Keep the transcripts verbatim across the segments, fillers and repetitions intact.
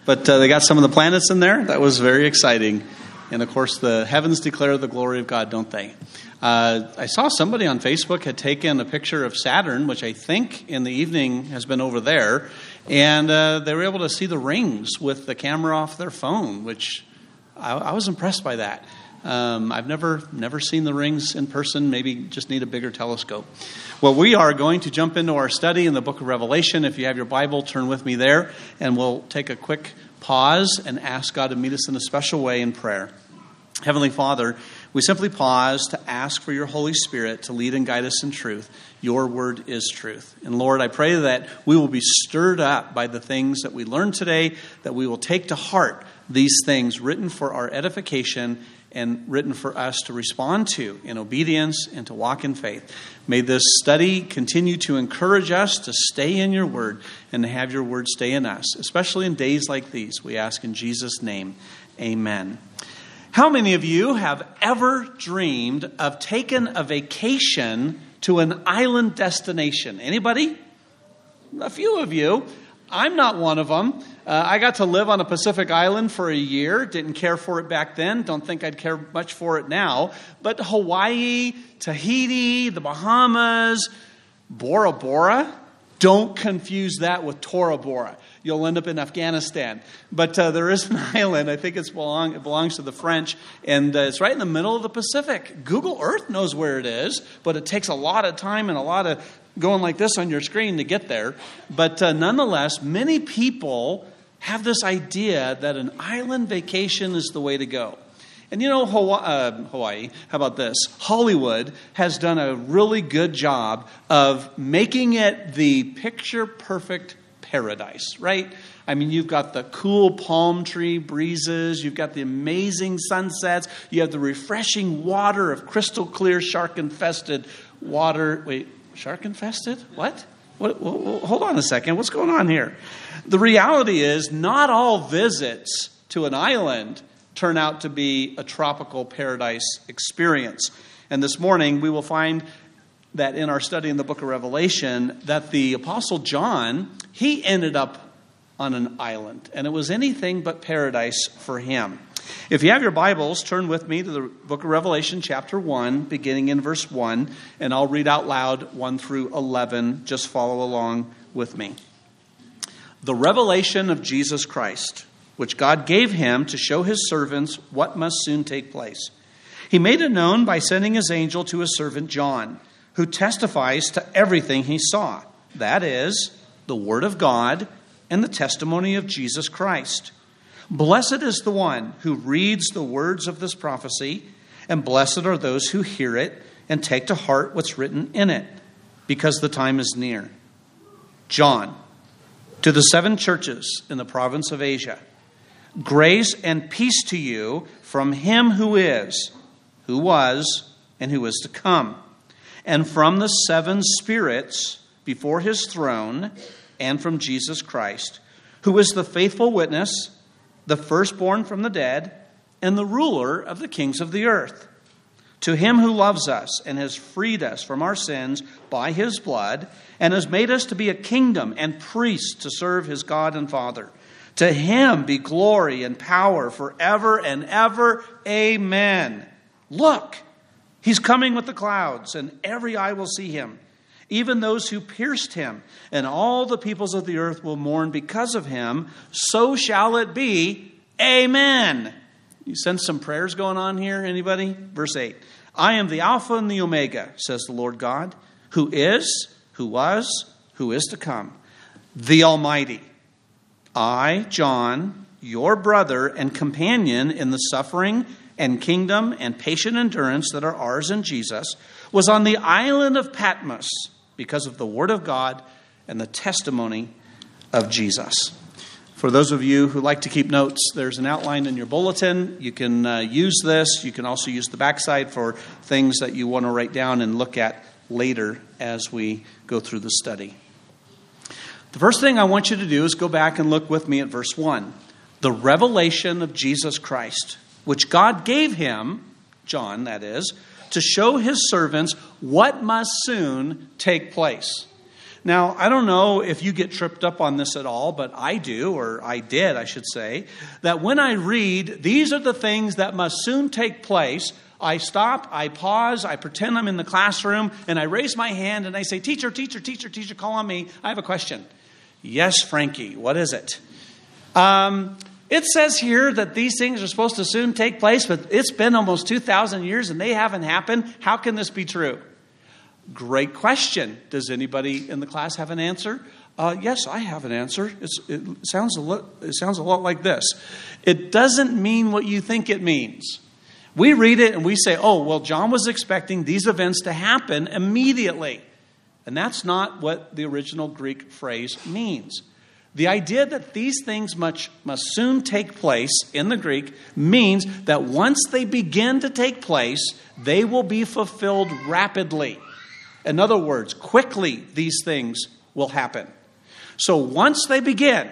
But uh, they got some of the planets in there. That was very exciting. And, of course, the heavens declare the glory of God, don't they? Uh, I saw somebody on Facebook had taken a picture of Saturn, which I think in the evening has been over there. And uh, they were able to see the rings with the camera off their phone, which I, I was impressed by that. Um, I've never never seen the rings in person. Maybe just need a bigger telescope. Well, we are going to jump into our study in the book of Revelation. If you have your Bible, turn with me there, and we'll take a quick pause and ask God to meet us in a special way in prayer. Heavenly Father, we simply pause to ask for your Holy Spirit to lead and guide us in truth. Your word is truth. And Lord, I pray that we will be stirred up by the things that we learned today, that we will take to heart these things written for our edification and written for us to respond to in obedience and to walk in faith. May this study continue to encourage us to stay in your word and to have your word stay in us, especially in days like these. We ask in Jesus' name, amen. How many of you have ever dreamed of taking a vacation to an island destination? Anybody? A few of you. I'm not one of them. Uh, I got to live on a Pacific island for a year. Didn't care for it back then. Don't think I'd care much for it now. But Hawaii, Tahiti, the Bahamas, Bora Bora. Don't confuse that with Tora Bora. You'll end up in Afghanistan. But uh, there is an island. I think it's belong, it belongs to the French. And uh, it's right in the middle of the Pacific. Google Earth knows where it is. But it takes a lot of time and a lot of going like this on your screen to get there. But uh, nonetheless, many people have this idea that an island vacation is the way to go. And you know, Hawaii, uh, Hawaii, how about this? Hollywood has done a really good job of making it the picture-perfect paradise, right? I mean, you've got the cool palm tree breezes. You've got the amazing sunsets. You have the refreshing water of crystal clear, shark-infested water. Wait, shark-infested? What? What? Hold on a second. What's going on here? The reality is not all visits to an island turn out to be a tropical paradise experience. And this morning we will find that in our study in the book of Revelation that the Apostle John, he ended up on an island. And it was anything but paradise for him. If you have your Bibles, turn with me to the book of Revelation chapter one, beginning in verse one. And I'll read out loud one through eleven. Just follow along with me. The revelation of Jesus Christ, which God gave him to show his servants what must soon take place. He made it known by sending his angel to his servant John, who testifies to everything he saw. That is, the word of God and the testimony of Jesus Christ. Blessed is the one who reads the words of this prophecy, and blessed are those who hear it and take to heart what's written in it, because the time is near. John, to the seven churches in the province of Asia, grace and peace to you from him who is, who was, and who is to come, and from the seven spirits before his throne, and from Jesus Christ, who is the faithful witness, the firstborn from the dead, and the ruler of the kings of the earth. To him who loves us and has freed us from our sins by his blood, and has made us to be a kingdom and priests to serve his God and Father. To him be glory and power forever and ever. Amen. Look, he's coming with the clouds, and every eye will see him, even those who pierced him, and all the peoples of the earth will mourn because of him. So shall it be. Amen. You sense some prayers going on here, anybody? Verse eight. I am the Alpha and the Omega, says the Lord God, who is, who was, who is to come, the Almighty. I, John, your brother and companion in the suffering and kingdom and patient endurance that are ours in Jesus, was on the island of Patmos because of the word of God and the testimony of Jesus. For those of you who like to keep notes, there's an outline in your bulletin. You can uh, use this. You can also use the backside for things that you want to write down and look at later as we go through the study. The first thing I want you to do is go back and look with me at verse one. The revelation of Jesus Christ, which God gave him, John that is, to show his servants what must soon take place. Now, I don't know if you get tripped up on this at all, but I do, or I did, I should say, that when I read, these are the things that must soon take place, I stop, I pause, I pretend I'm in the classroom, and I raise my hand and I say, teacher, teacher, teacher, teacher, call on me. I have a question. Yes, Frankie, what is it? Um, it says here that these things are supposed to soon take place, but it's been almost two thousand years and they haven't happened. How can this be true? Great question. Does anybody in the class have an answer? Uh, yes, I have an answer. It's, it sounds a lo- it sounds a lot like this. It doesn't mean what you think it means. We read it and we say, oh, well, John was expecting these events to happen immediately. And that's not what the original Greek phrase means. The idea that these things must, must soon take place in the Greek means that once they begin to take place, they will be fulfilled rapidly. In other words, quickly these things will happen. So once they begin,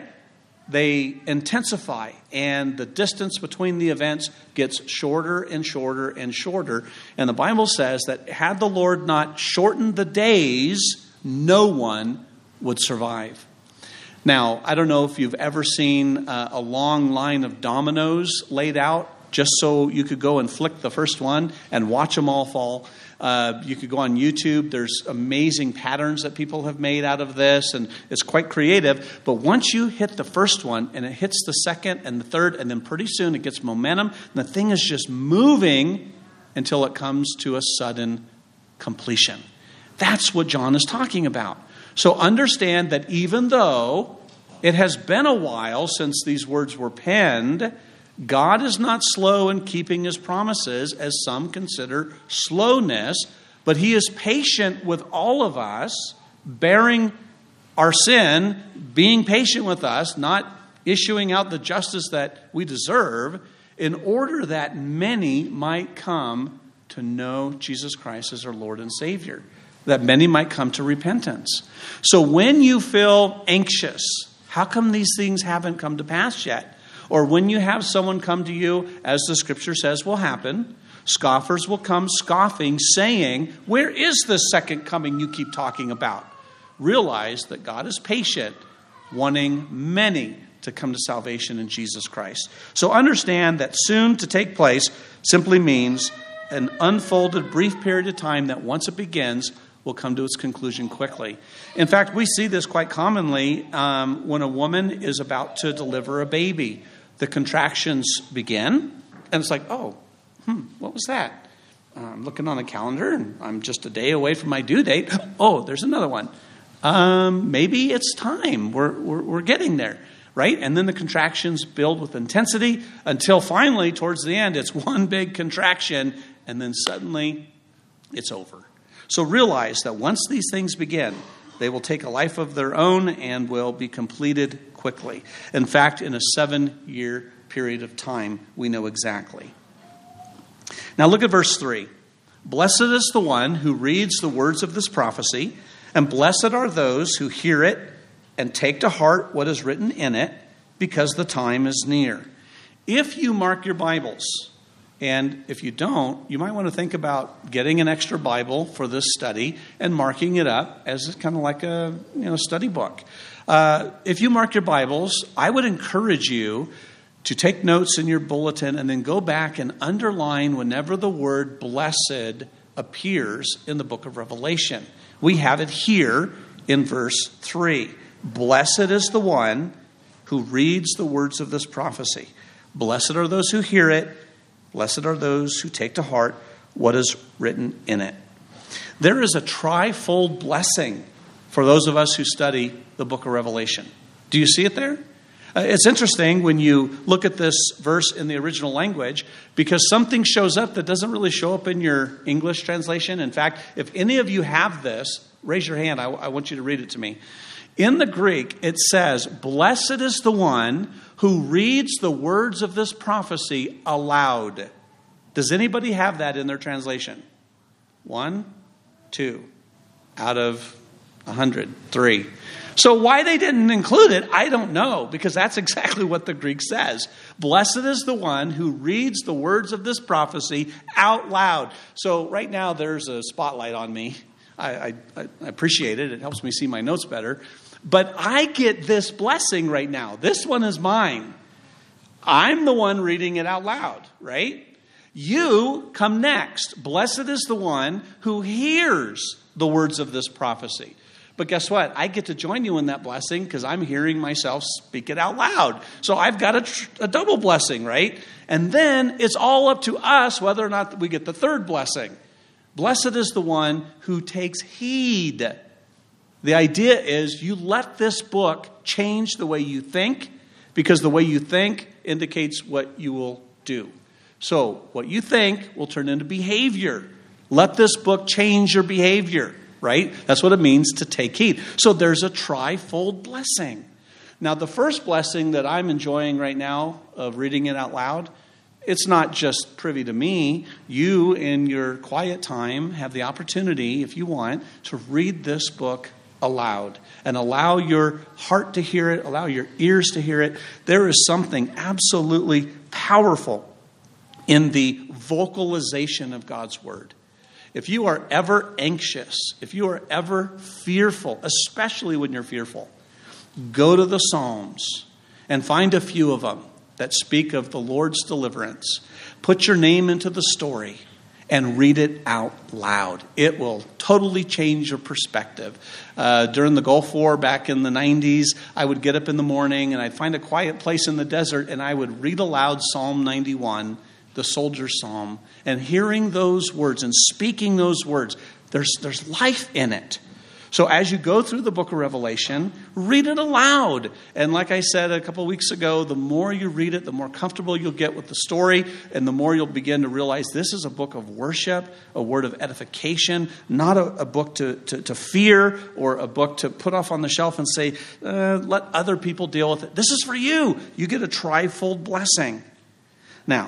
they intensify, and the distance between the events gets shorter and shorter and shorter. And the Bible says that had the Lord not shortened the days, no one would survive. Now, I don't know if you've ever seen uh, a long line of dominoes laid out just so you could go and flick the first one and watch them all fall. Uh, you could go on YouTube. There's amazing patterns that people have made out of this, and it's quite creative. But once you hit the first one, and it hits the second and the third, and then pretty soon it gets momentum, and the thing is just moving until it comes to a sudden completion. That's what John is talking about. So understand that even though it has been a while since these words were penned, God is not slow in keeping his promises, as some consider slowness, but he is patient with all of us, bearing our sin, being patient with us, not issuing out the justice that we deserve, in order that many might come to know Jesus Christ as our Lord and Savior, that many might come to repentance. So when you feel anxious, how come these things haven't come to pass yet? Or when you have someone come to you, as the scripture says will happen, scoffers will come scoffing, saying, where is the second coming you keep talking about? Realize that God is patient, wanting many to come to salvation in Jesus Christ. So understand that soon to take place simply means an unfolded brief period of time that once it begins will come to its conclusion quickly. In fact, we see this quite commonly um, when a woman is about to deliver a baby. The contractions begin, and it's like, oh, hmm, what was that? Uh, I'm looking on the calendar, and I'm just a day away from my due date. Oh, there's another one. Um, maybe it's time. We're, we're we're getting there, right? And then the contractions build with intensity until finally, towards the end, it's one big contraction, and then suddenly it's over. So realize that once these things begin, they will take a life of their own and will be completed quickly. In fact, in a seven-year period of time, we know exactly. Now look at verse three. Blessed is the one who reads the words of this prophecy, and blessed are those who hear it and take to heart what is written in it, because the time is near. If you mark your Bibles, and if you don't, you might want to think about getting an extra Bible for this study and marking it up as kind of like a you know study book. Uh, if you mark your Bibles, I would encourage you to take notes in your bulletin and then go back and underline whenever the word blessed appears in the book of Revelation. We have it here in verse three. Blessed is the one who reads the words of this prophecy. Blessed are those who hear it. Blessed are those who take to heart what is written in it. There is a trifold blessing for those of us who study the book of Revelation. Do you see it there? Uh, it's interesting when you look at this verse in the original language, because something shows up that doesn't really show up in your English translation. In fact, if any of you have this, raise your hand. I, I want you to read it to me. In the Greek, it says, blessed is the one who reads the words of this prophecy aloud. Does anybody have that in their translation? One, two, out of a hundred, three. So why they didn't include it, I don't know, because that's exactly what the Greek says. Blessed is the one who reads the words of this prophecy out loud. So right now there's a spotlight on me. I, I, I appreciate it. It helps me see my notes better. But I get this blessing right now. This one is mine. I'm the one reading it out loud, right? You come next. Blessed is the one who hears the words of this prophecy. But guess what? I get to join you in that blessing because I'm hearing myself speak it out loud. So I've got a, tr- a double blessing, right? And then it's all up to us whether or not we get the third blessing. Blessed is the one who takes heed. The idea is you let this book change the way you think, because the way you think indicates what you will do. So what you think will turn into behavior. Let this book change your behavior. Right? That's what it means to take heed. So there's a trifold blessing. Now, the first blessing that I'm enjoying right now of reading it out loud, it's not just privy to me. You, in your quiet time, have the opportunity, if you want, to read this book aloud and allow your heart to hear it, allow your ears to hear it. There is something absolutely powerful in the vocalization of God's word. If you are ever anxious, if you are ever fearful, especially when you're fearful, go to the Psalms and find a few of them that speak of the Lord's deliverance. Put your name into the story and read it out loud. It will totally change your perspective. Uh, during the Gulf War back in the nineties, I would get up in the morning and I'd find a quiet place in the desert and I would read aloud Psalm ninety-one, the soldier's psalm, and hearing those words and speaking those words, there's there's life in it. So as you go through the book of Revelation, read it aloud. And like I said a couple weeks ago, the more you read it, the more comfortable you'll get with the story, and the more you'll begin to realize this is a book of worship, a word of edification, not a, a book to, to, to fear or a book to put off on the shelf and say, uh, let other people deal with it. This is for you. You get a trifold blessing. Now,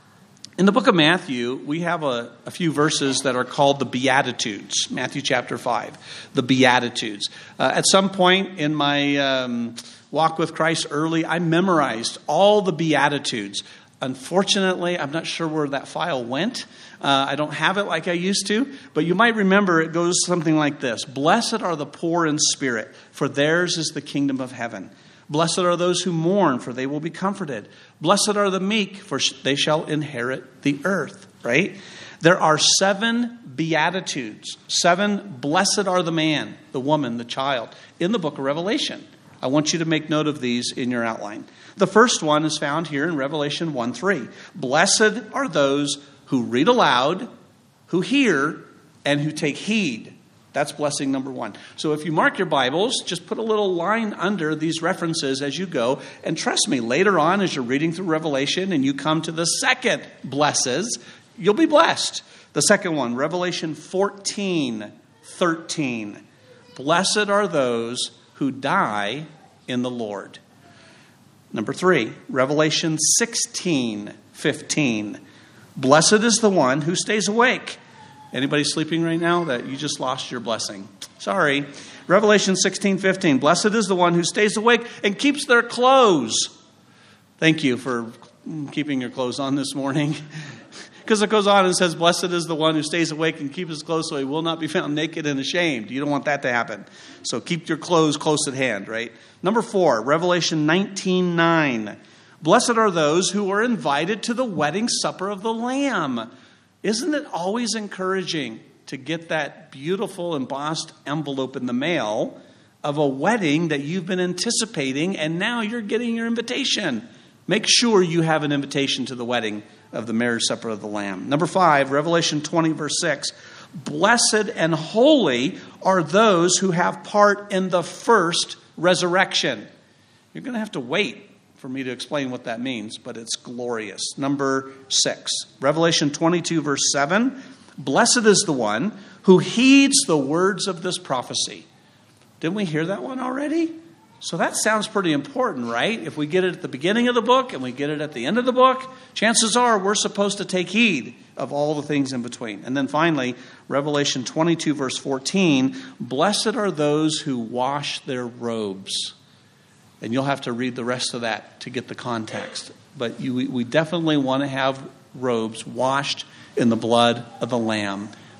in the book of Matthew, we have a, a few verses that are called the Beatitudes. Matthew chapter five, the Beatitudes. Uh, at some point in my um, walk with Christ early, I memorized all the Beatitudes. Unfortunately, I'm not sure where that file went. Uh, I don't have it like I used to. But you might remember it goes something like this. Blessed are the poor in spirit, for theirs is the kingdom of heaven. Blessed are those who mourn, for they will be comforted. Blessed are the meek, for they shall inherit the earth. Right? There are seven Beatitudes. Seven, blessed are the man, the woman, the child, in the book of Revelation. I want you to make note of these in your outline. The first one is found here in Revelation one three. Blessed are those who read aloud, who hear, and who take heed. That's blessing number one. So if you mark your Bibles, just put a little line under these references as you go. And trust me, later on as you're reading through Revelation and you come to the second blesses, you'll be blessed. The second one, Revelation fourteen thirteen. Blessed are those who die in the Lord. Number three, Revelation sixteen fifteen. Blessed is the one who stays awake. Anybody sleeping right now that you just lost your blessing? Sorry. Revelation sixteen fifteen. Blessed is the one who stays awake and keeps their clothes. Thank you for keeping your clothes on this morning. Because it goes on and says, blessed is the one who stays awake and keeps his clothes so he will not be found naked and ashamed. You don't want that to happen. So keep your clothes close at hand, right? Number four, Revelation nineteen nine. Blessed are those who are invited to the wedding supper of the Lamb. Isn't it always encouraging to get that beautiful embossed envelope in the mail of a wedding that you've been anticipating and now you're getting your invitation? Make sure you have an invitation to the wedding of the marriage supper of the Lamb. Number five, Revelation twenty, verse six. Blessed and holy are those who have part in the first resurrection. You're going to have to wait for me to explain what that means, but it's glorious. Number six, Revelation twenty-two, verse seven. Blessed is the one who heeds the words of this prophecy. Didn't we hear that one already? So that sounds pretty important, right? If we get it at the beginning of the book and we get it at the end of the book, chances are we're supposed to take heed of all the things in between. And then finally, Revelation twenty-two, verse fourteen. Blessed are those who wash their robes. And you'll have to read the rest of that to get the context. But you, we definitely want to have robes washed in the blood of the Lamb.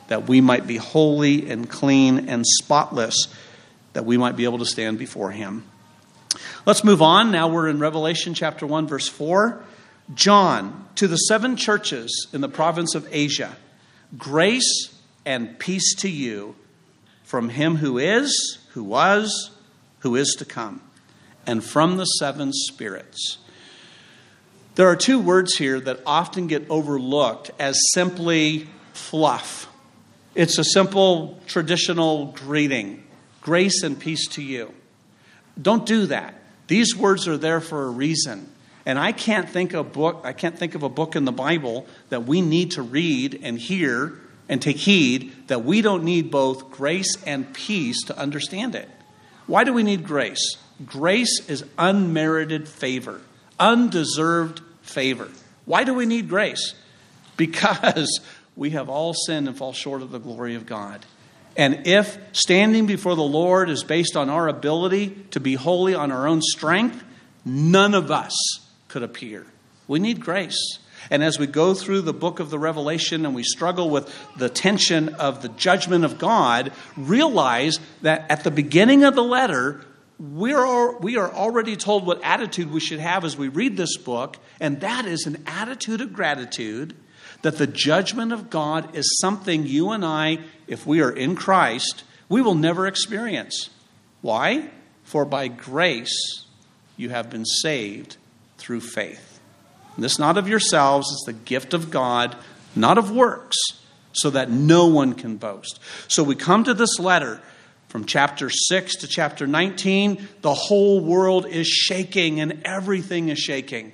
that we might be holy and clean and spotless, that we might be able to stand before him. Let's move on. Now we're in Revelation chapter one, verse four. John, to the seven churches in the province of Asia, grace and peace to you from him who is, who was, who is to come, and from the seven spirits. There are two words here that often get overlooked as simply fluff. It's a simple traditional greeting. Grace and peace to you. Don't do that. These words are there for a reason. And I can't think of book, I can't think of a book in the Bible that we need to read and hear and take heed that we don't need both grace and peace to understand it. Why do we need grace? Grace is unmerited favor, undeserved favor. Why do we need grace? Because we have all sinned and fall short of the glory of God. And if standing before the Lord is based on our ability to be holy on our own strength, none of us could appear. We need grace. And as we go through the book of the Revelation and we struggle with the tension of the judgment of God, realize that at the beginning of the letter, we're, we are already told what attitude we should have as we read this book, and that is an attitude of gratitude that the judgment of God is something you and I, if we are in Christ, we will never experience. Why? For by grace you have been saved through faith. And this not of yourselves, it's the gift of God, not of works, so that no one can boast. So we come to this letter from chapter six to chapter nineteen. The whole world is shaking and everything is shaking.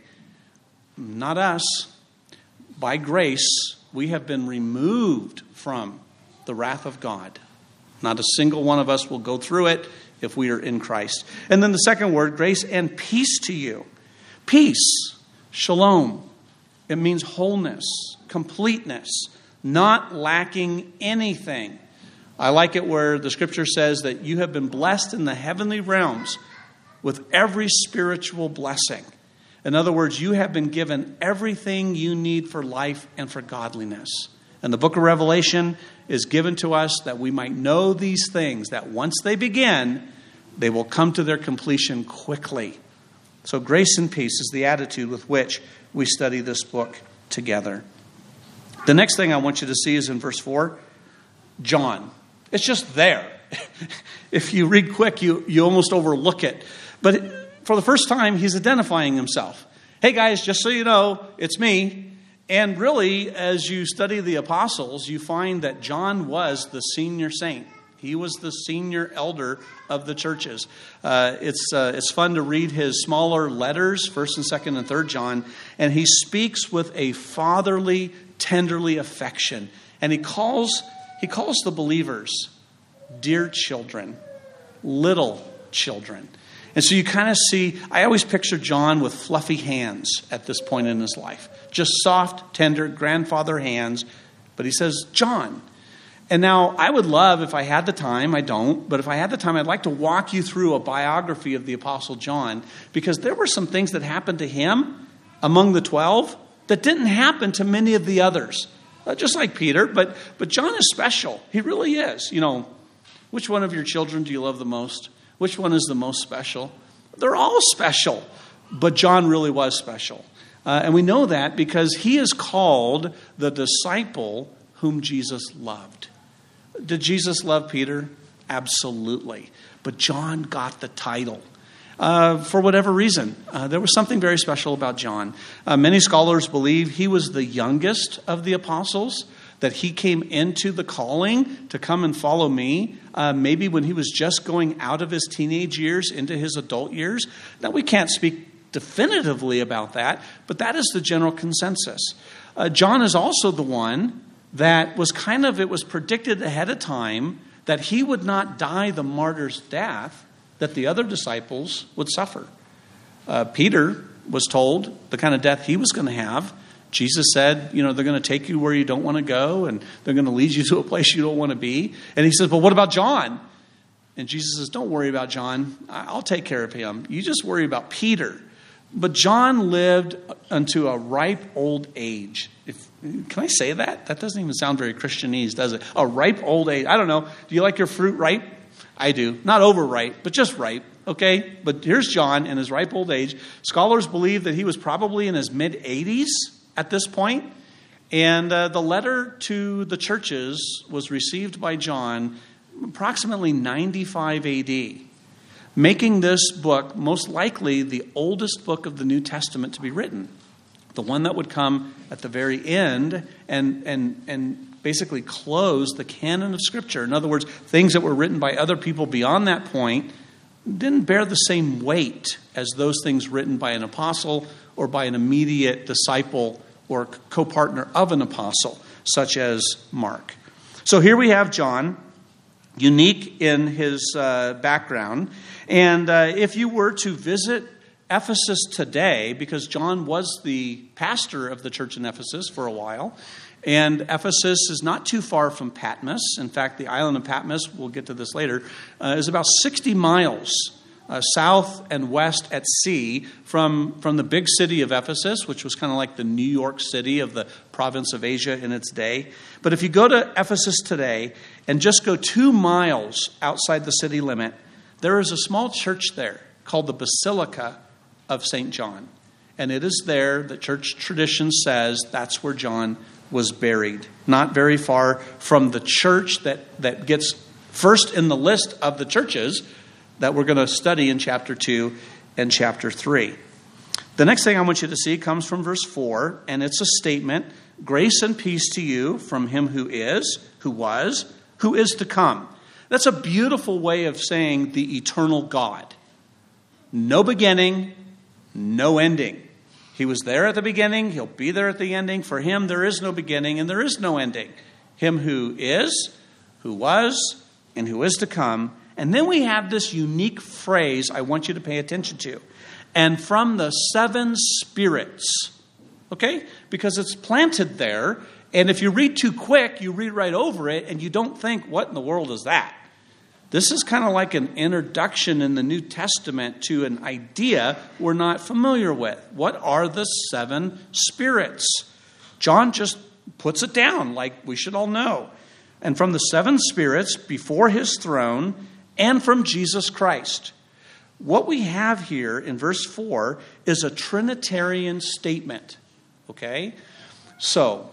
Not us. By grace, we have been removed from the wrath of God. Not a single one of us will go through it if we are in Christ. And then the second word, grace and peace to you. Peace, shalom. It means wholeness, completeness, not lacking anything. I like it where the scripture says that you have been blessed in the heavenly realms with every spiritual blessing. In other words, you have been given everything you need for life and for godliness. And the book of Revelation is given to us that we might know these things, that once they begin, they will come to their completion quickly. So grace and peace is the attitude with which we study this book together. The next thing I want you to see is in verse four, John. It's just there. If you read quick, you, you almost overlook it. But for the first time, he's identifying himself. Hey guys, just so you know, it's me. And really, as you study the apostles, you find that John was the senior saint. He was the senior elder of the churches. Uh, it's uh, it's fun to read his smaller letters, First and Second and Third John, and he speaks with a fatherly, tenderly affection, and he calls he calls the believers dear children, little children. And so you kind of see, I always picture John with fluffy hands at this point in his life. Just soft, tender, grandfather hands. But he says, John. And now I would love, if I had the time, I don't, but if I had the time, I'd like to walk you through a biography of the Apostle John, because there were some things that happened to him among the twelve that didn't happen to many of the others. Uh, just like Peter, but but John is special. He really is. You know, which one of your children do you love the most? Which one is the most special? They're all special, but John really was special. Uh, and we know that because he is called the disciple whom Jesus loved. Did Jesus love Peter? Absolutely. But John got the title. Uh, for whatever reason, uh, there was something very special about John. Uh, many scholars believe he was the youngest of the apostles, that he came into the calling to come and follow me, uh, maybe when he was just going out of his teenage years into his adult years. Now, we can't speak definitively about that, but that is the general consensus. Uh, John is also the one that was kind of, it was predicted ahead of time that he would not die the martyr's death that the other disciples would suffer. Uh, Peter was told the kind of death he was going to have. Jesus said, you know, they're going to take you where you don't want to go, and they're going to lead you to a place you don't want to be. And he says, but what about John? And Jesus says, don't worry about John. I'll take care of him. You just worry about Peter. But John lived unto a ripe old age. If Can I say that? That doesn't even sound very Christianese, does it? A ripe old age. I don't know. Do you like your fruit ripe? I do. Not overripe, but just ripe. Okay? But here's John in his ripe old age. Scholars believe that he was probably in his mid-eighties at this point. And uh, the letter to the churches was received by John approximately ninety-five A D, making this book most likely the oldest book of the New Testament to be written. The one that would come at the very end and and and basically close the canon of Scripture. In other words, things that were written by other people beyond that point didn't bear the same weight as those things written by an apostle or by an immediate disciple or co-partner of an apostle, such as Mark. So here we have John, unique in his uh, background. And uh, if you were to visit Ephesus today, because John was the pastor of the church in Ephesus for a while, and Ephesus is not too far from Patmos. In fact, the island of Patmos, we'll get to this later, uh, is about sixty miles uh, south and west at sea from, from the big city of Ephesus, which was kind of like the New York City of the province of Asia in its day. But if you go to Ephesus today and just go two miles outside the city limit, there is a small church there called the Basilica of Saint John. And it is there that church tradition says that's where John was buried. Not very far from the church that, that gets first in the list of the churches that we're going to study in chapter two and chapter three. The next thing I want you to see comes from verse four, and it's a statement: grace and peace to you from him who is, who was, who is to come. That's a beautiful way of saying the eternal God. No beginning, no ending. He was there at the beginning. He'll be there at the ending. For him, there is no beginning and there is no ending. Him who is, who was, and who is to come. And then we have this unique phrase I want you to pay attention to. And from the seven spirits. Okay? Because it's planted there. And if you read too quick, you read right over it and you don't think, what in the world is that? This is kind of like an introduction in the New Testament to an idea we're not familiar with. What are the seven spirits? John just puts it down like we should all know. And from the seven spirits before his throne and from Jesus Christ. What we have here in verse four is a Trinitarian statement. Okay? So,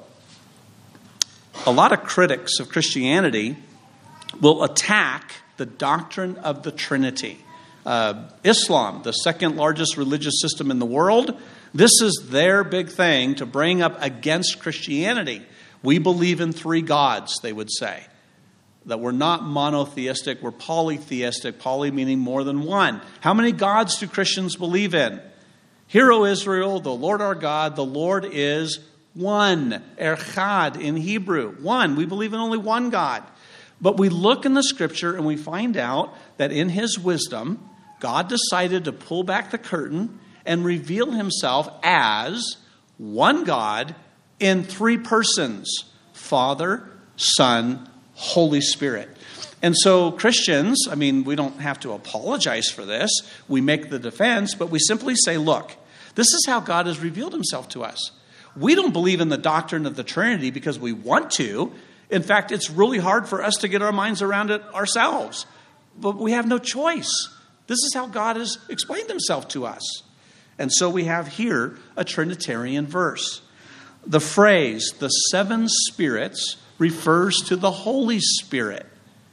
a lot of critics of Christianity will attack the doctrine of the Trinity. Uh, Islam, the second largest religious system in the world, this is their big thing to bring up against Christianity. We believe in three gods, they would say. That we're not monotheistic, we're polytheistic, poly meaning more than one. How many gods do Christians believe in? Hear, O Israel, the Lord our God, the Lord is one. Echad in Hebrew, one. We believe in only one God. But we look in the scripture and we find out that in his wisdom, God decided to pull back the curtain and reveal himself as one God in three persons: Father, Son, Holy Spirit. And so Christians, I mean, we don't have to apologize for this. We make the defense, but we simply say, look, this is how God has revealed himself to us. We don't believe in the doctrine of the Trinity because we want to. In fact, it's really hard for us to get our minds around it ourselves. But we have no choice. This is how God has explained himself to us. And so we have here a Trinitarian verse. The phrase, the seven spirits, refers to the Holy Spirit.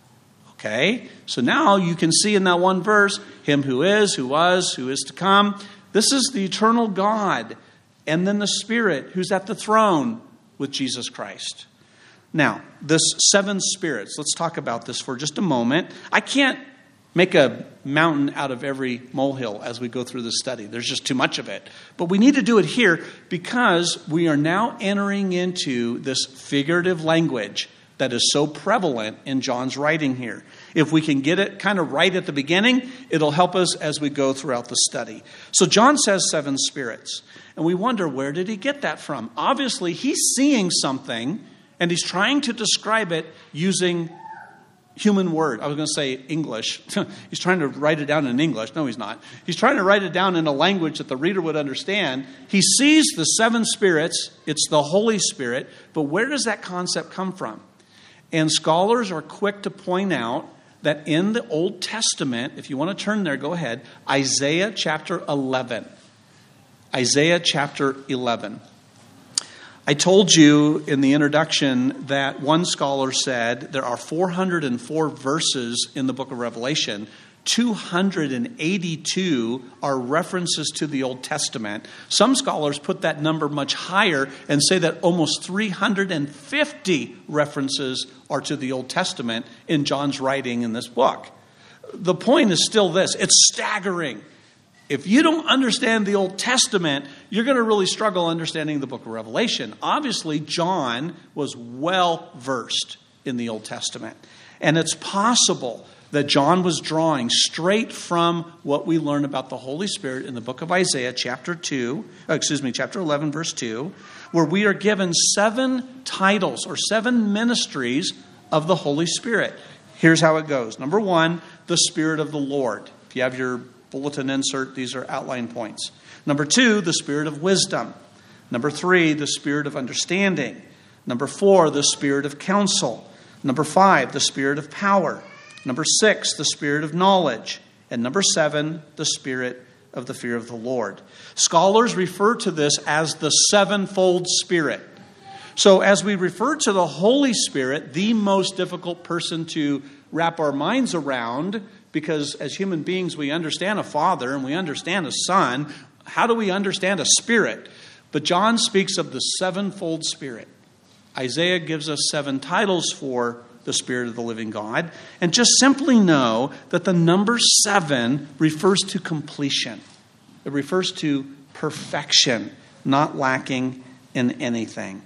Okay? So now you can see in that one verse, him who is, who was, who is to come. This is the eternal God. And then the Spirit who's at the throne with Jesus Christ. Now, this seven spirits, let's talk about this for just a moment. I can't make a mountain out of every molehill as we go through this study. There's just too much of it. But we need to do it here because we are now entering into this figurative language that is so prevalent in John's writing here. If we can get it kind of right at the beginning, it'll help us as we go throughout the study. So John says seven spirits. And we wonder, where did he get that from? Obviously, he's seeing something and he's trying to describe it using human word. I was going to say English. He's trying to write it down in English. No, he's not. He's trying to write it down in a language that the reader would understand. He sees the seven spirits. It's the Holy Spirit. But where does that concept come from? And scholars are quick to point out that in the Old Testament, if you want to turn there, go ahead, Isaiah chapter eleven. Isaiah chapter eleven. I told you in the introduction that one scholar said there are four hundred four verses in the book of Revelation. two hundred eighty-two are references to the Old Testament. Some scholars put that number much higher and say that almost three hundred fifty references are to the Old Testament in John's writing in this book. The point is still this. It's staggering. If you don't understand the Old Testament, you're going to really struggle understanding the book of Revelation. Obviously, John was well versed in the Old Testament. And it's possible that John was drawing straight from what we learn about the Holy Spirit in the book of Isaiah, chapter two, excuse me, chapter eleven, verse two, where we are given seven titles or seven ministries of the Holy Spirit. Here's how it goes. Number one, the Spirit of the Lord. If you have your bulletin insert, these are outline points. Number two, the Spirit of wisdom. Number three, the Spirit of understanding. Number four, the Spirit of counsel. Number five, the Spirit of power. Number six, the Spirit of knowledge. And number seven, the Spirit of the fear of the Lord. Scholars refer to this as the sevenfold Spirit. So as we refer to the Holy Spirit, the most difficult person to wrap our minds around, because as human beings, we understand a father and we understand a son. How do we understand a spirit? But John speaks of the sevenfold Spirit. Isaiah gives us seven titles for the Spirit of the living God. And just simply know that the number seven refers to completion. It refers to perfection, not lacking in anything.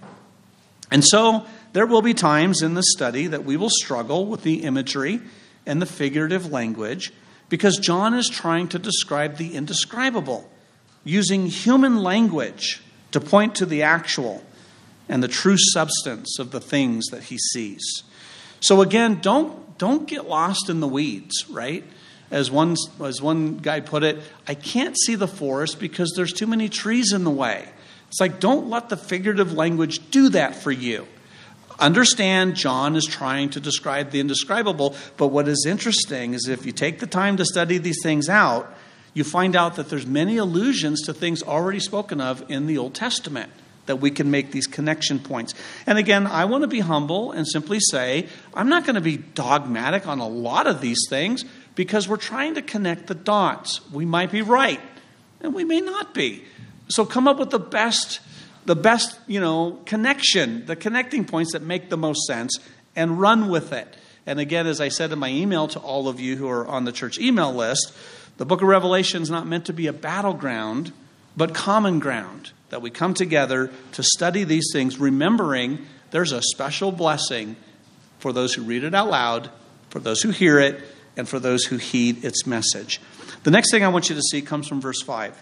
And so there will be times in the study that we will struggle with the imagery and the figurative language, because John is trying to describe the indescribable, using human language to point to the actual and the true substance of the things that he sees. So again, don't don't get lost in the weeds, right? As one as one guy put it, I can't see the forest because there's too many trees in the way. It's like, don't let the figurative language do that for you. Understand, John is trying to describe the indescribable, but what is interesting is if you take the time to study these things out, you find out that there's many allusions to things already spoken of in the Old Testament, that we can make these connection points. And again, I want to be humble and simply say, I'm not going to be dogmatic on a lot of these things because we're trying to connect the dots. We might be right, and we may not be. So come up with the best The best, you know, connection, the connecting points that make the most sense, and run with it. And again, as I said in my email to all of you who are on the church email list, the book of Revelation is not meant to be a battleground, but common ground, that we come together to study these things, remembering there's a special blessing for those who read it out loud, for those who hear it, and for those who heed its message. The next thing I want you to see comes from verse five.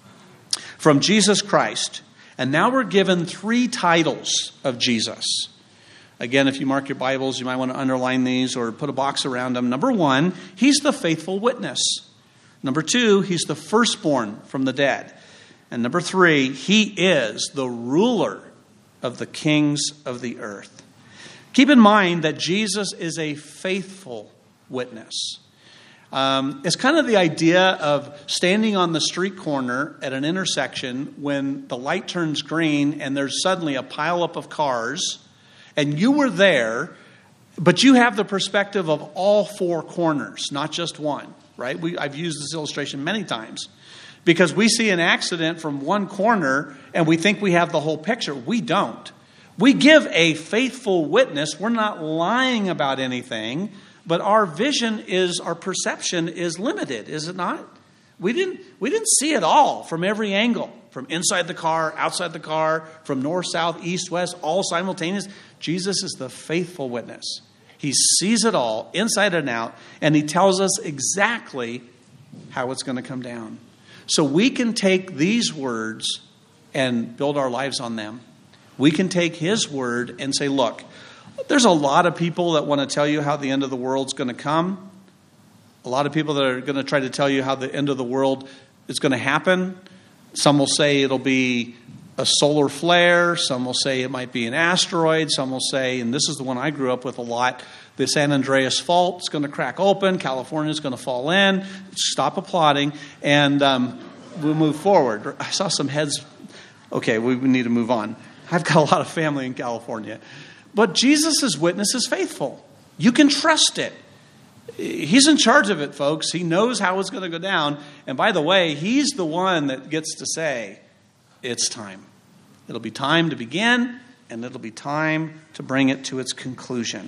From Jesus Christ. And now we're given three titles of Jesus. Again, if you mark your Bibles, you might want to underline these or put a box around them. Number one, he's the faithful witness. Number two, he's the firstborn from the dead. And number three, he is the ruler of the kings of the earth. Keep in mind that Jesus is a faithful witness. Um, it's kind of the idea of standing on the street corner at an intersection when the light turns green and there's suddenly a pileup of cars, and you were there, but you have the perspective of all four corners, not just one, right? We, I've used this illustration many times because we see an accident from one corner and we think we have the whole picture. We don't. We give a faithful witness. We're not lying about anything. But our vision is, our perception is limited, is it not? We didn't, we didn't see it all from every angle, from inside the car, outside the car, from north, south, east, west, all simultaneous. Jesus is the faithful witness. He sees it all, inside and out, and he tells us exactly how it's going to come down. So we can take these words and build our lives on them. We can take his word and say, look, There's a lot of people that want to tell you how the end of the world's going to come. A lot of people that are going to try to tell you how the end of the world is going to happen. Some will say it'll be a solar flare. Some will say it might be an asteroid. Some will say, and this is the one I grew up with a lot, the San Andreas Fault is going to crack open. California is going to fall in. Stop applauding, and um, we'll move forward. I saw some heads. Okay, we need to move on. I've got a lot of family in California. But Jesus' witness is faithful. You can trust it. He's in charge of it, folks. He knows how it's going to go down. And by the way, he's the one that gets to say, it's time. It'll be time to begin, and it'll be time to bring it to its conclusion.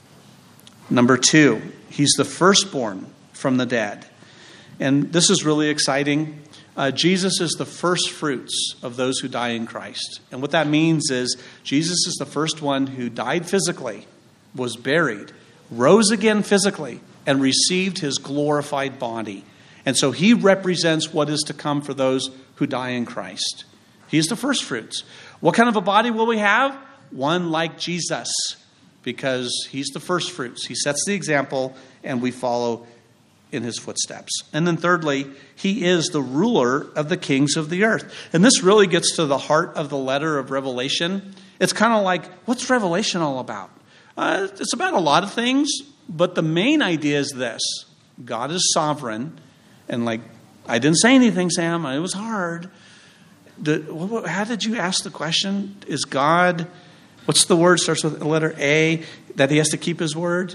Number two, he's the firstborn from the dead. And this is really exciting. Uh, Jesus is the first fruits of those who die in Christ. And what that means is Jesus is the first one who died physically, was buried, rose again physically, and received his glorified body. And so he represents what is to come for those who die in Christ. He's the first fruits. What kind of a body will we have? One like Jesus, because he's the first fruits. He sets the example, and we follow in his footsteps. And then thirdly, he is the ruler of the kings of the earth. And this really gets to the heart of the letter of Revelation. It's kind of like, what's Revelation all about? Uh, it's about a lot of things, but the main idea is this. God is sovereign. And like, I didn't say anything, Sam. It was hard. The, how did you ask the question? Is God, what's the word? Starts with the letter A, that he has to keep his word?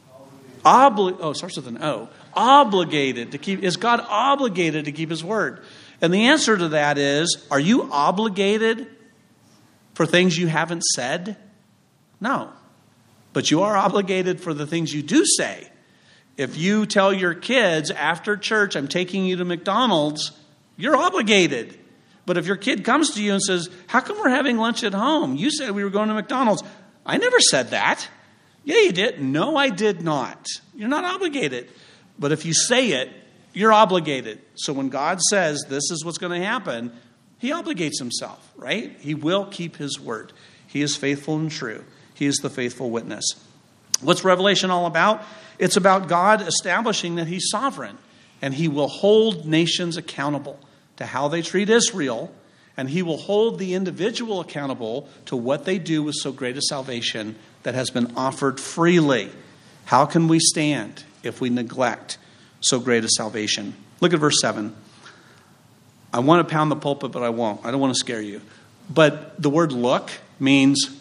Obli- oh, it starts with an O. Obligated to keep. Is God obligated to keep his word? And the answer to that is, are you obligated for things you haven't said? No. But you are obligated for the things you do say. If you tell your kids after church, I'm taking you to McDonald's, you're obligated. But if your kid comes to you and says, how come we're having lunch at home? You said we were going to McDonald's. I never said that. Yeah, you did. No, I did not. You're not obligated. But if you say it, you're obligated. So when God says this is what's going to happen, he obligates himself, right? He will keep his word. He is faithful and true. He is the faithful witness. What's Revelation all about? It's about God establishing that he's sovereign, and he will hold nations accountable to how they treat Israel, and he will hold the individual accountable to what they do with so great a salvation that has been offered freely. How can we stand if we neglect so great a salvation? Look at verse seven. I want to pound the pulpit, but I won't. I don't want to scare you. But the word look means,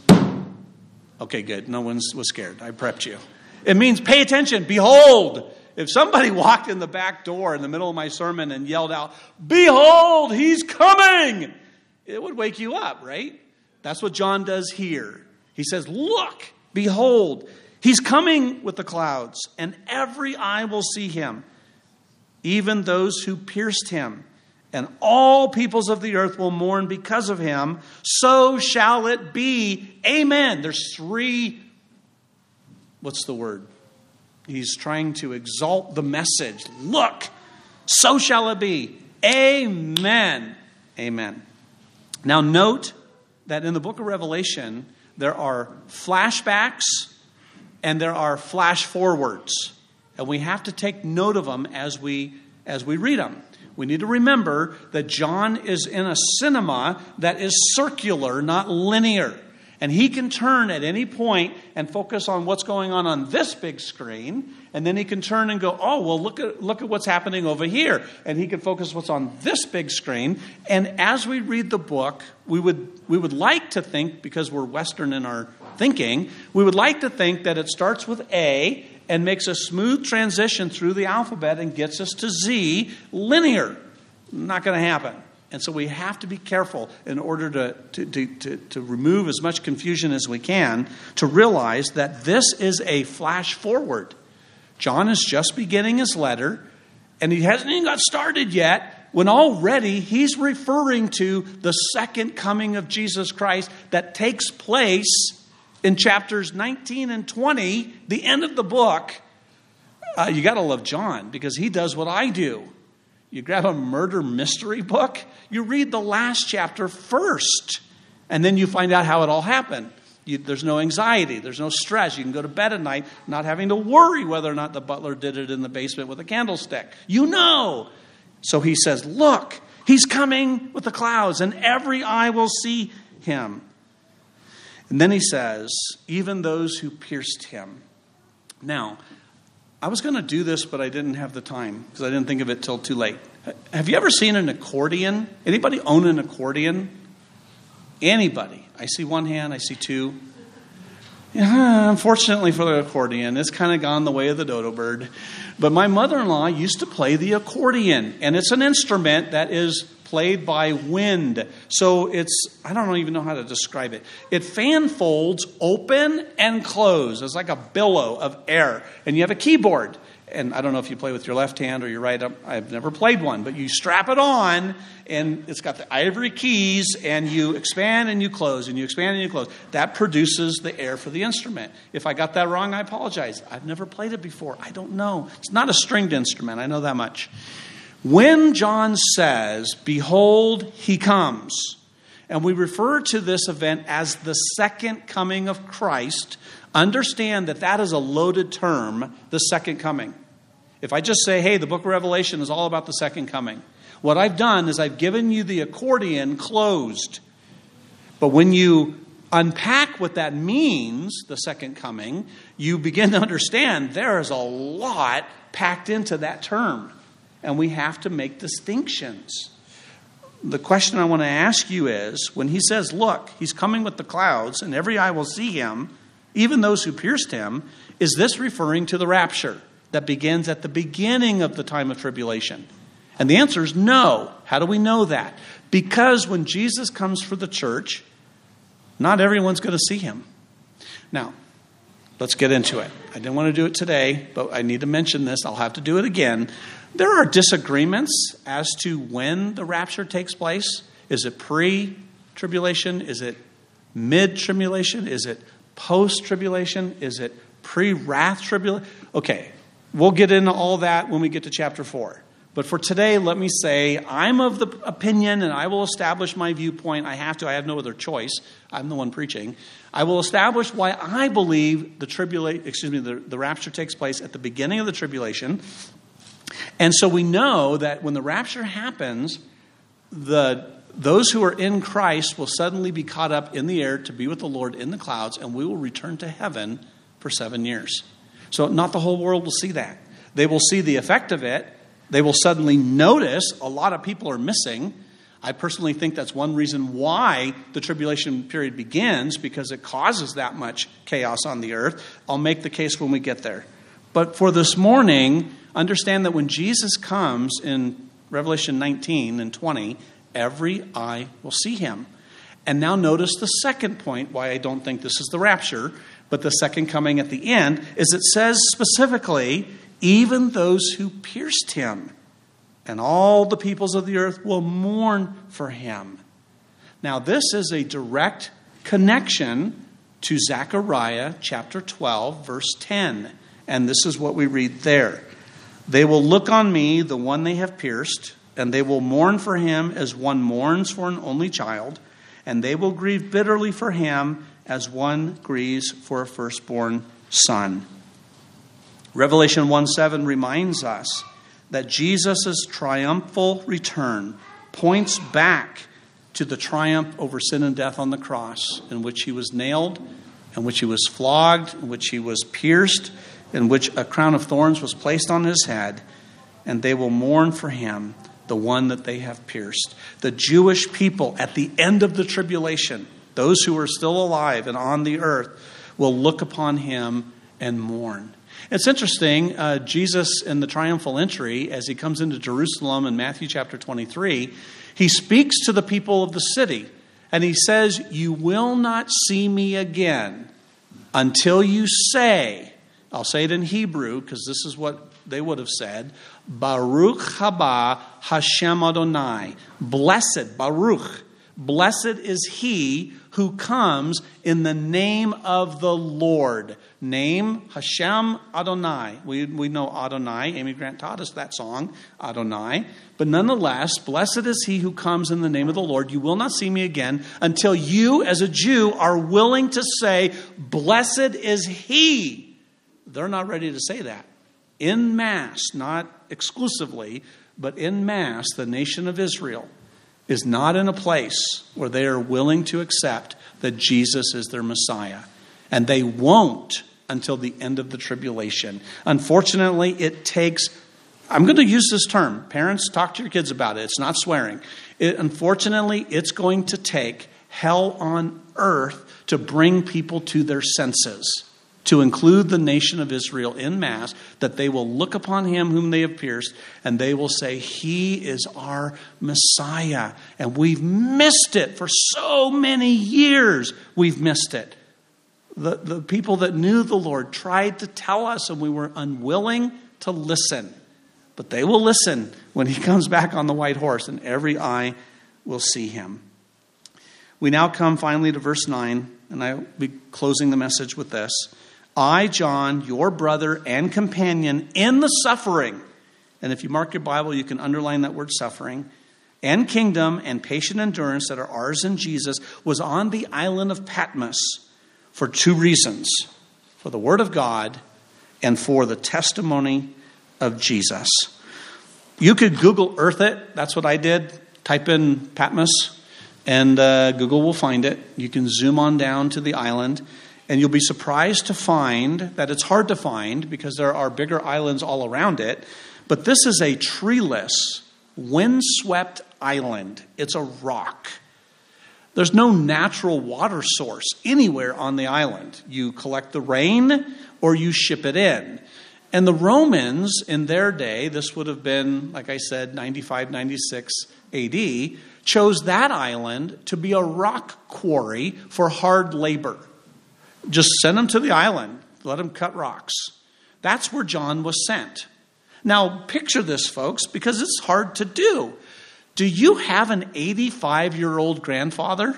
okay, good. No one was scared. I prepped you. It means pay attention. Behold. If somebody walked in the back door in the middle of my sermon and yelled out, behold, he's coming, it would wake you up, right? That's what John does here. He says, look, behold, he's coming with the clouds, and every eye will see him, even those who pierced him. And all peoples of the earth will mourn because of him. So shall it be. Amen. There's three, what's the word? He's trying to exalt the message. Look, so shall it be. Amen. Amen. Now note that in the book of Revelation, there are flashbacks and there are flash forwards. And we have to take note of them as we, as we read them. We need to remember that John is in a cinema that is circular, not linear. And he can turn at any point and focus on what's going on on this big screen. And then he can turn and go, oh, well, look at look at what's happening over here. And he can focus what's on this big screen. And as we read the book, we would we would like to think, because we're Western in our thinking, we would like to think that it starts with A and makes a smooth transition through the alphabet and gets us to Z linear. Not going to happen. And so we have to be careful in order to, to, to, to, to remove as much confusion as we can, to realize that this is a flash forward. John is just beginning his letter, and he hasn't even got started yet, when already he's referring to the second coming of Jesus Christ that takes place in chapters nineteen and twenty, the end of the book. Uh, you got to love John, because he does what I do. You grab a murder mystery book, you read the last chapter first, and then you find out how it all happened. You, there's no anxiety. There's no stress. You can go to bed at night not having to worry whether or not the butler did it in the basement with a candlestick. You know. So he says, look, he's coming with the clouds, and every eye will see him. And then he says, even those who pierced him. Now, I was going to do this, but I didn't have the time because I didn't think of it till too late. Have you ever seen an accordion? Anybody own an accordion? Anybody? I see one hand, I see two. Yeah, unfortunately for the accordion, it's kind of gone the way of the dodo bird. But my mother-in-law used to play the accordion, and it's an instrument that is played by wind. So it's, I don't even know how to describe it. It fan folds open and close. It's like a billow of air. And you have a keyboard. And I don't know if you play with your left hand or your right. I've never played one. But you strap it on, and it's got the ivory keys, and you expand and you close, and you expand and you close. That produces the air for the instrument. If I got that wrong, I apologize. I've never played it before. I don't know. It's not a stringed instrument. I know that much. When John says, behold, he comes, and we refer to this event as the second coming of Christ, understand that that is a loaded term, the second coming. If I just say, hey, the book of Revelation is all about the second coming, what I've done is I've given you the accordion closed. But when you unpack what that means, the second coming, you begin to understand there is a lot packed into that term. And we have to make distinctions. The question I want to ask you is, when he says, look, he's coming with the clouds, and every eye will see him, even those who pierced him, is this referring to the rapture that begins at the beginning of the time of tribulation? And the answer is no. How do we know that? Because when Jesus comes for the church, not everyone's going to see him. Now, let's get into it. I didn't want to do it today, but I need to mention this. I'll have to do it again. There are disagreements as to when the rapture takes place. Is it pre-tribulation? Is it mid-tribulation? Is it post-tribulation? Is it pre-wrath tribulation? Okay, we'll get into all that when we get to chapter four. But for today, let me say, I'm of the opinion, and I will establish my viewpoint. I have to. I have no other choice. I'm the one preaching. I will establish why I believe the tribulation, excuse me, the, the rapture takes place at the beginning of the tribulation. And so we know that when the rapture happens, the those who are in Christ will suddenly be caught up in the air to be with the Lord in the clouds, and we will return to heaven for seven years. So not the whole world will see that. They will see the effect of it. They will suddenly notice a lot of people are missing. I personally think that's one reason why the tribulation period begins, because it causes that much chaos on the earth. I'll make the case when we get there. But for this morning, understand that when Jesus comes in Revelation nineteen and twenty, every eye will see him. And now notice the second point, why I don't think this is the rapture, but the second coming at the end, is it says specifically, even those who pierced him, and all the peoples of the earth will mourn for him. Now this is a direct connection to Zechariah chapter twelve, verse ten. And this is what we read there. They will look on me, the one they have pierced, and they will mourn for him as one mourns for an only child, and they will grieve bitterly for him as one grieves for a firstborn son. Revelation one seven reminds us that Jesus' triumphal return points back to the triumph over sin and death on the cross, in which he was nailed, in which he was flogged, in which he was pierced, in which a crown of thorns was placed on his head, and they will mourn for him, the one that they have pierced. The Jewish people at the end of the tribulation, those who are still alive and on the earth, will look upon him and mourn. It's interesting, uh, Jesus in the triumphal entry, as he comes into Jerusalem in Matthew chapter twenty-three, he speaks to the people of the city, and he says, you will not see me again until you say, I'll say it in Hebrew because this is what they would have said, Baruch haba Hashem Adonai. Blessed, Baruch. Blessed is he who comes in the name of the Lord. Name, Hashem Adonai. We, we know Adonai. Amy Grant taught us that song, Adonai. But nonetheless, blessed is he who comes in the name of the Lord. You will not see me again until you, as a Jew, are willing to say, blessed is he. They're not ready to say that. In mass, not exclusively, but in mass, the nation of Israel is not in a place where they are willing to accept that Jesus is their Messiah. And they won't until the end of the tribulation. Unfortunately, it takes, I'm going to use this term. Parents, talk to your kids about it. It's not swearing. It, unfortunately, it's going to take hell on earth to bring people to their senses, to include the nation of Israel in mass, that they will look upon him whom they have pierced, and they will say, he is our Messiah. And we've missed it for so many years. We've missed it. The, the people that knew the Lord tried to tell us, and we were unwilling to listen. But they will listen when he comes back on the white horse, and every eye will see him. We now come finally to verse nine, and I'll be closing the message with this. I, John, your brother and companion in the suffering, and if you mark your Bible, you can underline that word suffering, and kingdom and patient endurance that are ours in Jesus, was on the island of Patmos for two reasons: for the word of God and for the testimony of Jesus. You could Google Earth it. That's what I did. Type in Patmos, and uh, Google will find it. You can zoom on down to the island. And you'll be surprised to find that it's hard to find because there are bigger islands all around it. But this is a treeless, windswept island. It's a rock. There's no natural water source anywhere on the island. You collect the rain or you ship it in. And the Romans in their day, this would have been, like I said, ninety-five, ninety-six A D, chose that island to be a rock quarry for hard labor. Just send them to the island. Let them cut rocks. That's where John was sent. Now, picture this, folks, because it's hard to do. Do you have an eighty-five-year-old grandfather?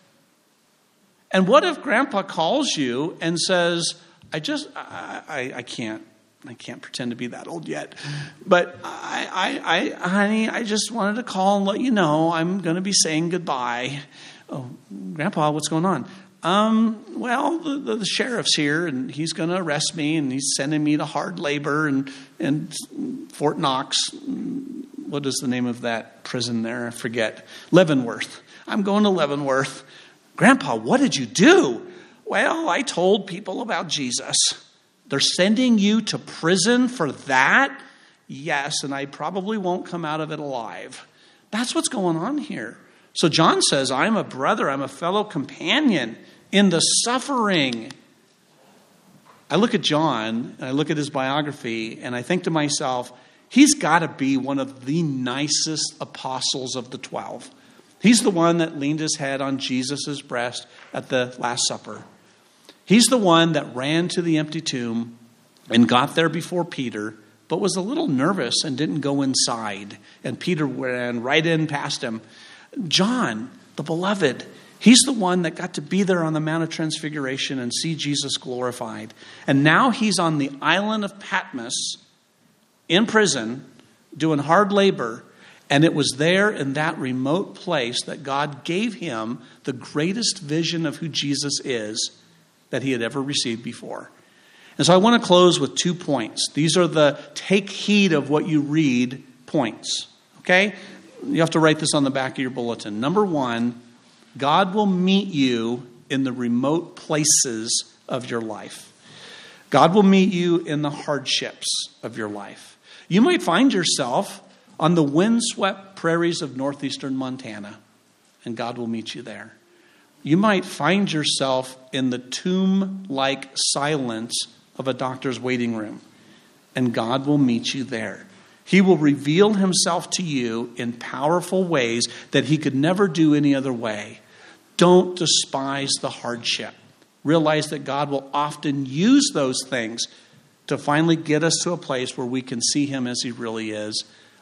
And what if Grandpa calls you and says, I just, I, I, I can't, I can't pretend to be that old yet. But I, I, I, honey, I just wanted to call and let you know I'm going to be saying goodbye. Oh, Grandpa, what's going on? Um, well, the, the, the sheriff's here, and he's going to arrest me, and he's sending me to hard labor and, and Fort Knox. What is the name of that prison there? I forget. Leavenworth. I'm going to Leavenworth. Grandpa, what did you do? Well, I told people about Jesus. They're sending you to prison for that? Yes, and I probably won't come out of it alive. That's what's going on here. So John says, I'm a brother, I'm a fellow companion in the suffering. I look at John, and I look at his biography, and I think to myself, he's got to be one of the nicest apostles of the twelve. He's the one that leaned his head on Jesus' breast at the Last Supper. He's the one that ran to the empty tomb and got there before Peter, but was a little nervous and didn't go inside. And Peter ran right in past him. John, the beloved, he's the one that got to be there on the Mount of Transfiguration and see Jesus glorified. And now he's on the island of Patmos in prison doing hard labor. And it was there in that remote place that God gave him the greatest vision of who Jesus is that he had ever received before. And so I want to close with two points. These are the take heed of what you read points. Okay? You have to write this on the back of your bulletin. Number one, God will meet you in the remote places of your life. God will meet you in the hardships of your life. You might find yourself on the windswept prairies of northeastern Montana, and God will meet you there. You might find yourself in the tomb-like silence of a doctor's waiting room, and God will meet you there. He will reveal himself to you in powerful ways that he could never do any other way. Don't despise the hardship. Realize that God will often use those things to finally get us to a place where we can see him as he really is,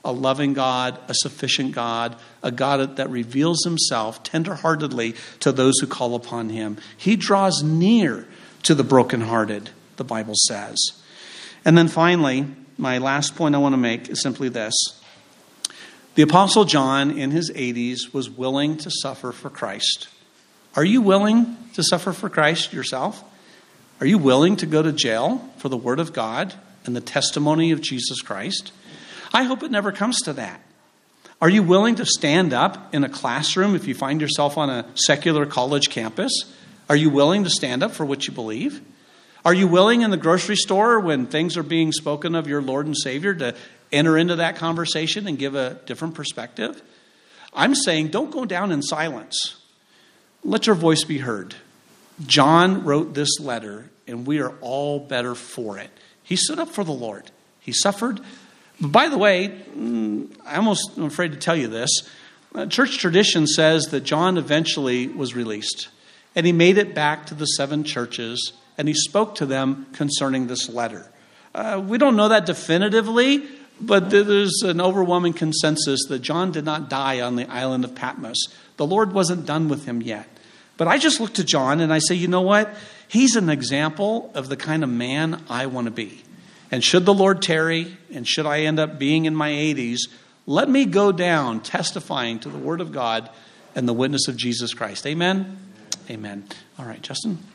a loving God, a sufficient God, a God that reveals himself tenderheartedly to those who call upon him. He draws near to the brokenhearted, the Bible says. And then finally, my last point I want to make is simply this. The Apostle John in his eighties was willing to suffer for Christ. Are you willing to suffer for Christ yourself? Are you willing to go to jail for the word of God and the testimony of Jesus Christ? I hope it never comes to that. Are you willing to stand up in a classroom if you find yourself on a secular college campus? Are you willing to stand up for what you believe? Are you willing in the grocery store when things are being spoken of your Lord and Savior to enter into that conversation and give a different perspective? I'm saying don't go down in silence. Let your voice be heard. John wrote this letter, and we are all better for it. He stood up for the Lord. He suffered. But by the way, I almost am afraid to tell you this. Church tradition says that John eventually was released, and he made it back to the seven churches, and he spoke to them concerning this letter. Uh, we don't know that definitively, but there's an overwhelming consensus that John did not die on the island of Patmos. The Lord wasn't done with him yet. But I just look to John and I say, you know what? He's an example of the kind of man I want to be. And should the Lord tarry, and should I end up being in my eighties, let me go down testifying to the word of God and the witness of Jesus Christ. Amen? Amen. All right, Justin.